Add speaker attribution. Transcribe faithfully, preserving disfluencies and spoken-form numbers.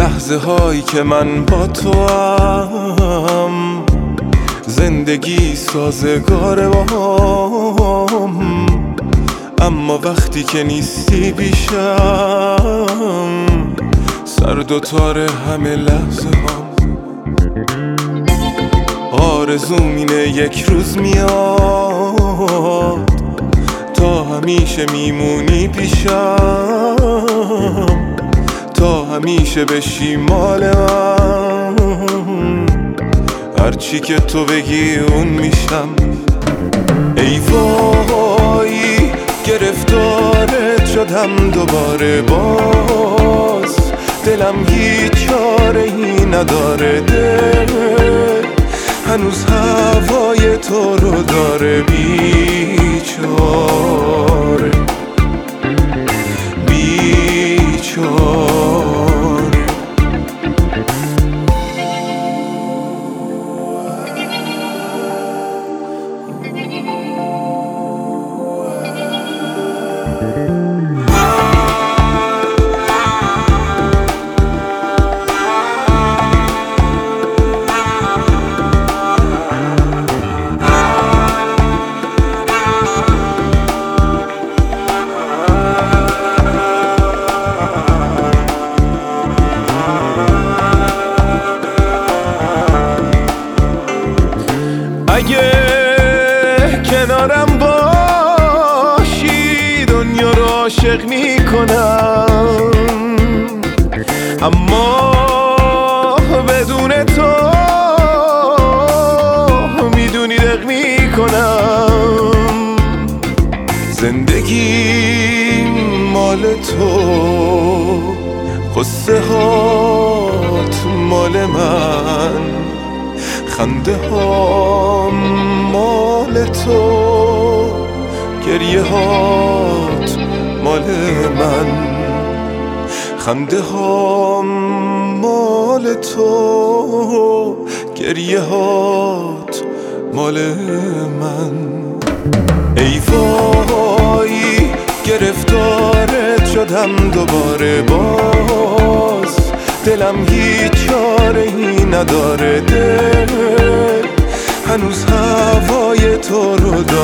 Speaker 1: لحظه هایی که من با تو هم زندگی سازگاره باهم، اما وقتی که نیستی پیشم سرد و تار همه لحظه هم. آرزوم اینه یک روز میاد تا همیشه میمونی پیشم، تا همیشه بشی مال من، هرچی که تو بگی اون میشم. ای وای گرفتارت شدم دوباره، باز دلم هیچ چاره ای نداره، دل هنوز هوای تو رو داره. بیچاره بیچاره اگه کنارم باشی دنیا رو عاشق میکنم، اما بدون تو میدونی دق میکنم. زندگی مال تو، قصه هات مال من، خنده ها مال تو، گریه هات مال من. خنده ها مال تو، گریه هات مال من. ای وای گرفتارت شدم دوباره، باز دلم هیچ چاره ای نداره، دل هنوز هوای تو رو داره.